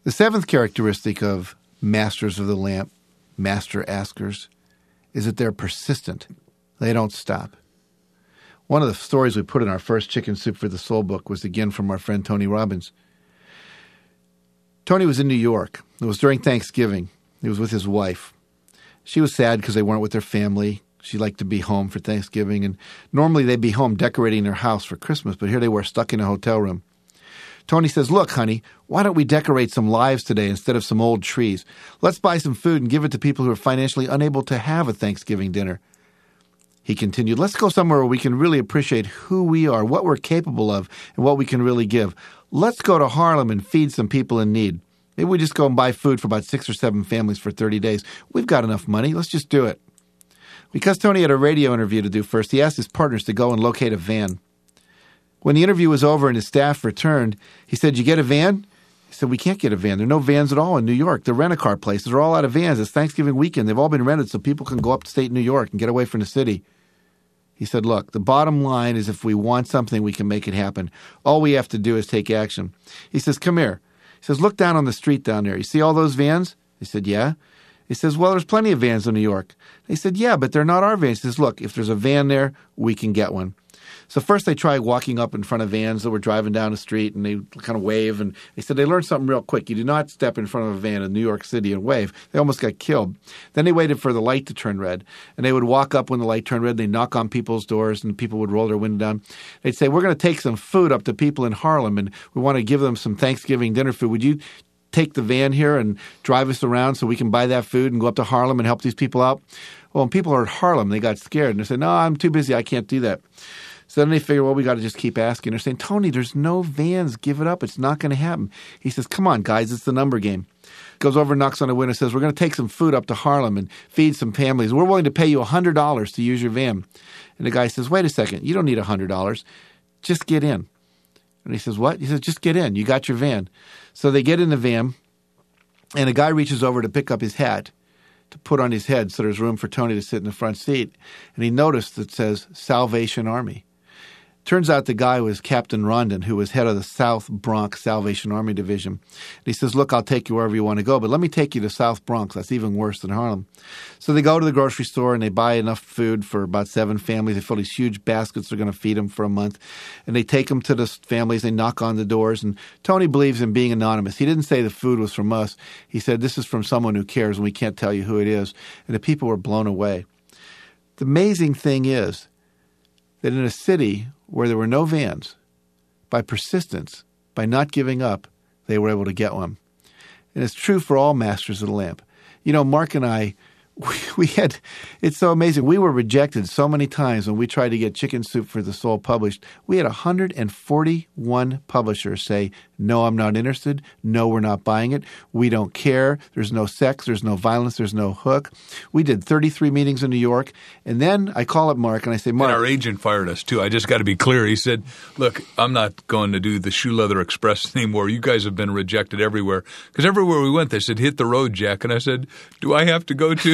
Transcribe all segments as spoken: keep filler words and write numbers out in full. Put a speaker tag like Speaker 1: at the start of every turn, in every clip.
Speaker 1: The seventh characteristic of masters of the lamp, master askers, is that they're persistent. They don't stop. One of the stories we put in our first Chicken Soup for the Soul book was again from our friend Tony Robbins. Tony was in New York. It was during Thanksgiving. He was with his wife. She was sad because they weren't with their family. She liked to be home for Thanksgiving, and normally they'd be home decorating their house for Christmas, but here they were stuck in a hotel room. Tony says, look, honey, why don't we decorate some lives today instead of some old trees? Let's buy some food and give it to people who are financially unable to have a Thanksgiving dinner. He continued, let's go somewhere where we can really appreciate who we are, what we're capable of, and what we can really give. Let's go to Harlem and feed some people in need. Maybe we just go and buy food for about six or seven families for thirty days. We've got enough money. Let's just do it. Because Tony had a radio interview to do first, he asked his partners to go and locate a van. When the interview was over and his staff returned, he said, you get a van? He said, we can't get a van. There are no vans at all in New York. The rent-a-car places are all out of vans. It's Thanksgiving weekend. They've all been rented so people can go upstate New York and get away from the city. He said, look, the bottom line is if we want something, we can make it happen. All we have to do is take action. He says, come here. He says, look down on the street down there. You see all those vans? He said, yeah. He says, well, there's plenty of vans in New York. He said, yeah, but they're not our vans. He says, look, if there's a van there, we can get one. So first they tried walking up in front of vans that were driving down the street, and they kind of wave. And they said they learned something real quick. You do not step in front of a van in New York City and wave. They almost got killed. Then they waited for the light to turn red. And they would walk up when the light turned red. They'd knock on people's doors, and people would roll their window down. They'd say, we're going to take some food up to people in Harlem, and we want to give them some Thanksgiving dinner food. Would you take the van here and drive us around so we can buy that food and go up to Harlem and help these people out? Well, when people heard Harlem, they got scared. And they said, no, I'm too busy. I can't do that. So then they figure, well, we got to just keep asking. They're saying, Tony, there's no vans. Give it up. It's not going to happen. He says, come on, guys. It's the number game. Goes over, knocks on the window, says, we're going to take some food up to Harlem and feed some families. We're willing to pay you one hundred dollars to use your van. And the guy says, wait a second. You don't need one hundred dollars. Just get in. And he says, what? He says, just get in. You got your van. So they get in the van, and a guy reaches over to pick up his hat to put on his head so there's room for Tony to sit in the front seat. And he noticed that says Salvation Army. Turns out the guy was Captain Rondon, who was head of the South Bronx Salvation Army Division. And he says, look, I'll take you wherever you want to go, but let me take you to South Bronx. That's even worse than Harlem. So they go to the grocery store and they buy enough food for about seven families. They fill these huge baskets. They're going to feed them for a month. And they take them to the families. They knock on the doors. And Tony believes in being anonymous. He didn't say the food was from us. He said, this is from someone who cares, and we can't tell you who it is. And the people were blown away. The amazing thing is that in a city where there were no vans, by persistence, by not giving up, they were able to get one. And it's true for all masters of the lamp. You know, Mark and I, we, we had, it's so amazing. We were rejected so many times when we tried to get Chicken Soup for the Soul published. We had one hundred forty-one publishers say, no, I'm not interested. No, we're not buying it. We don't care. There's no sex. There's no violence. There's no hook. We did thirty-three meetings in New York. And then I call up Mark and I say, Mark.
Speaker 2: And our agent fired us too. I just got to be clear. He said, look, I'm not going to do the Shoe Leather Express anymore. You guys have been rejected everywhere. Because everywhere we went, they said, hit the road, Jack. And I said, do I have to go too?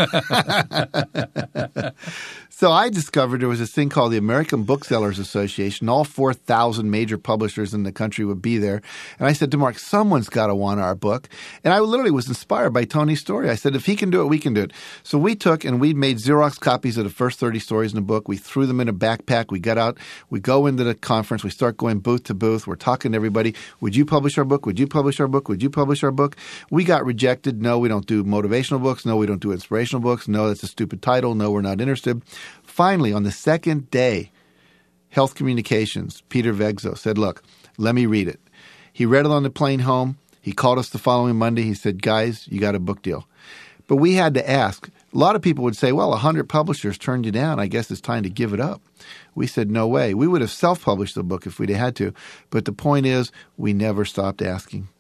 Speaker 1: So I discovered there was this thing called the American Booksellers Association. All four thousand major publishers in the country would be there. And I said to Mark, someone's got to want our book. And I literally was inspired by Tony's story. I said, if he can do it, we can do it. So we took and we made Xerox copies of the first thirty stories in the book. We threw them in a backpack. We got out. We go into the conference. We start going booth to booth. We're talking to everybody. Would you publish our book? Would you publish our book? Would you publish our book? We got rejected. No, we don't do motivational books. No, we don't do inspirational books. No, that's a stupid title. No, we're not interested. Finally, on the second day, Health Communications, Peter Vegzo, said, look, let me read it. He read it on the plane home. He called us the following Monday. He said, guys, you got a book deal. But we had to ask. A lot of people would say, well, one hundred publishers turned you down. I guess it's time to give it up. We said, no way. We would have self-published the book if we'd had to. But the point is, we never stopped asking.